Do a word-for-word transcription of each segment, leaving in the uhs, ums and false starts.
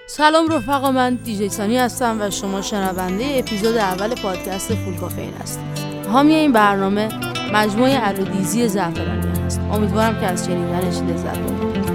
سلام رفقا، من دیجی سانی هستم و شما شنونده اپیزود اول پادکست فول کافئین هستید. حامی این برنامه مجموعه الودیزی زعفرانی هست. امیدوارم که از شنیدنش لذت ببرید.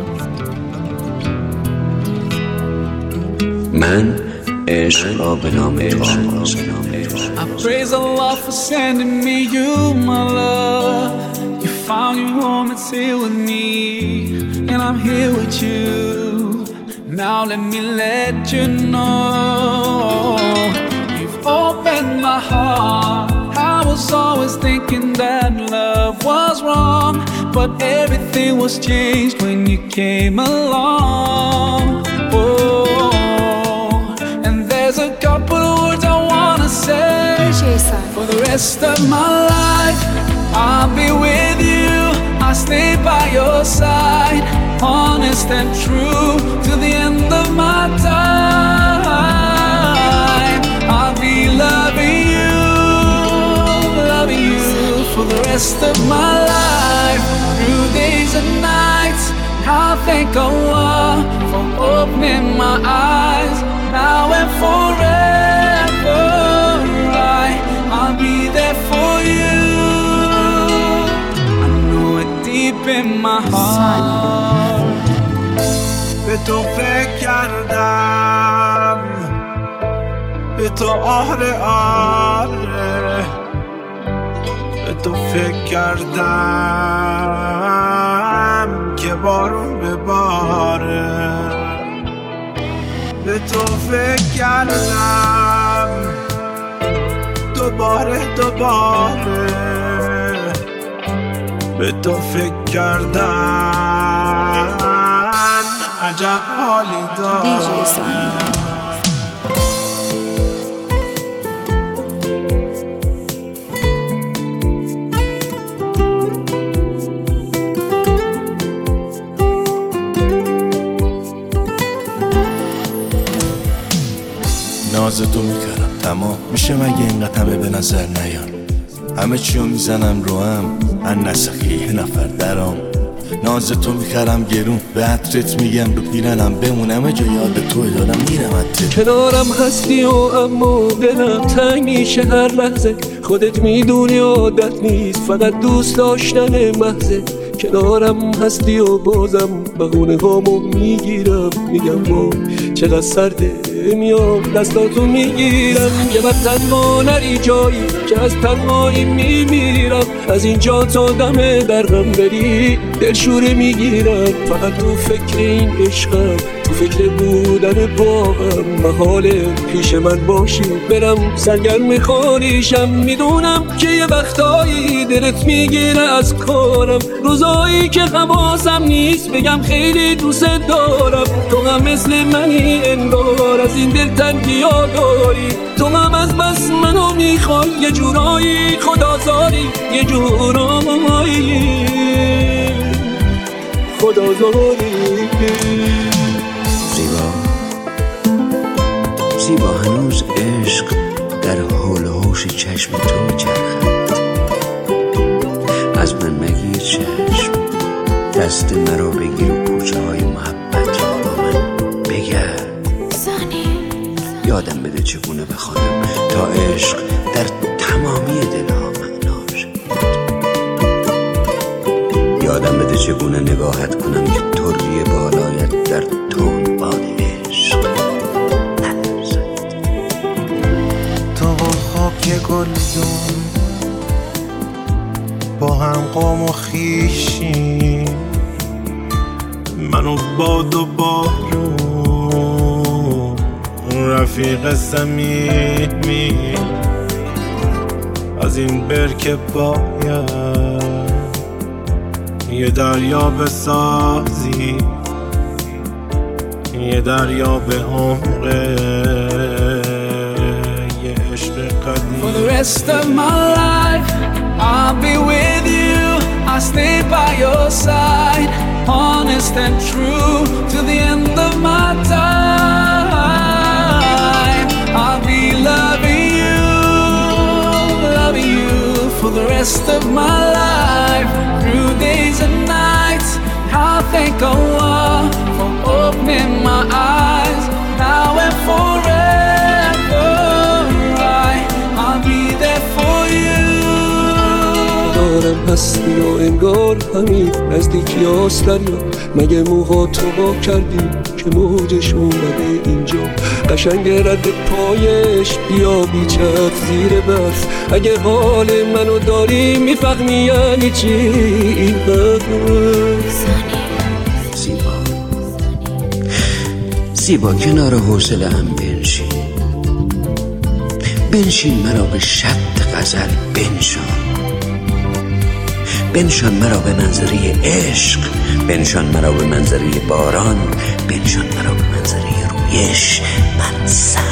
من عشق را به نام تو آغاز کنم. I praise Allah for sending me you, my love. You found your home, it's here with me, and I'm here with you. Now let me let you know, you've opened my heart. I was always thinking that love was wrong, but everything was changed when you came along. Oh, and there's a couple of words I wanna say. For the rest of my life, I'll be with you. I'll stay by your side, honest and true, to the end of my time. I'll be loving you, loving you for the rest of my life, through days and nights. I'll thank Allah for opening my eyes, now and forever. I, I'll be there for you. I know it deep in my heart. به تو فکر کردم، به تو آره آره، به تو فکر کردم که بارون بباره. به تو فکر کردم دوباره دوباره، به تو فکر کردم عجب حالی دارم. ناز تو میکردم تمام میشه مگه اینقدر همه به نظر نیان، همه چیو میزنم رو هم ان نسخیه نفر درام. ناز تو میکردم گرون به عطرت میگم رو پیرنم بمونم جا یاد تو دارم میرم عطرت. کنارم هستی و اما دلم تنگ میشه هر لحظه، خودت میدونی عادت نیست فقط دوست داشتن محضه. کنارم هستی و بازم بهونه هامو میگیرم، میگم با چقدر سرده، میام دستاتو میگیرم. یه وقت تنها نری جایی که از تنهایی میمیرم، از اینجا تا دم درغم بری دلشوره میگیرم. فقط تو فکر این عشقم، تو فکر بودن با هم، محاله پیش من باشی برم سرگرم خاریشم. میدونم که یه وقتایی دلت میگیره از کارم، روزایی که حواسم نیست بگم خیلی دوست دارم. تو هم مثل منی انگار از این دل تنگی‌ها داری، تو هم از بس منو میخوای یه جورایی خدازاری، یه جورایی خدازاری. زیبا زیبا هنوز عشق در حول و حوش چشم تو میچرخد. از من مگیر چشم، دست مرا بگیر و کوچه های محبت با من بگرد. یادم بده چگونه بخوانم تا عشق در تمامی دلها معناش بود. یادم بده چگونه نگاهت کنم که طری بالایت در تون باد عشق نلرزد. تو و خاک گلدون با هم قوم و خیشیم، من و باد و بارون رفیق صمیمی. از این برکه باید یه دریا بسازی، یه دریا به عمقه یه عشق قدیم. For the rest of my life, I'll be with you. I'll stay by your side, honest and true, to the end of my time. I'll be loving you, loving you for the rest of my life, through days and nights. I'll thank Allah for opening my eyes, هستی و انگار همین نزدیکی هاست دریا. مگه موهاتو با کردی که موجش اومده اینجا؟ قشنگ رد پایش بیا بیچت زیر برف. اگه حال منو داری میفهمی یعنی چی این حرف. زیبا زیبا کنار حوصله هم بنشین بنشین مرا به شط غزل بنشان بنشان مرا به منظره عشق بنشان مرا به منظره باران بنشان مرا به منظره رویش. من سر